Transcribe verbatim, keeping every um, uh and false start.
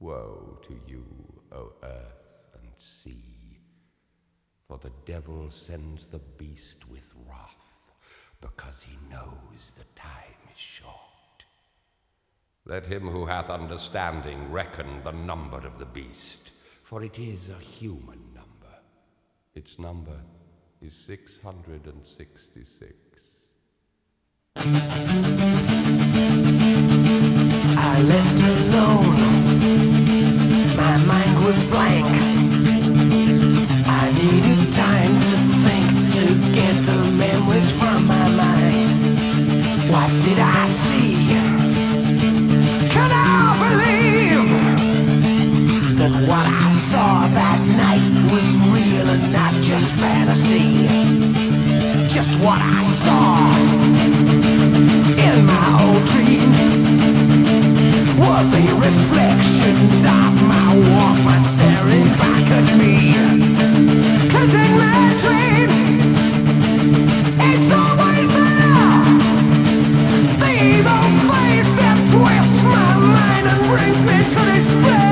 Woe to you, O earth and sea, for the devil sends the beast with wrath, because he knows the time is short. Let him who hath understanding reckon the number of the beast, for it is a human number. Its number is six hundred and sixty-six. I left alone, my mind was blank. I needed time to think, to get the memories from my mind. What did I see? Could I believe that what I saw that night was real and not just fantasy? Just what I saw in my old dreams were the reflections of my Walkman staring back at me. 'Cause in my dreams, it's always there, the evil face that twists my mind and brings me to despair.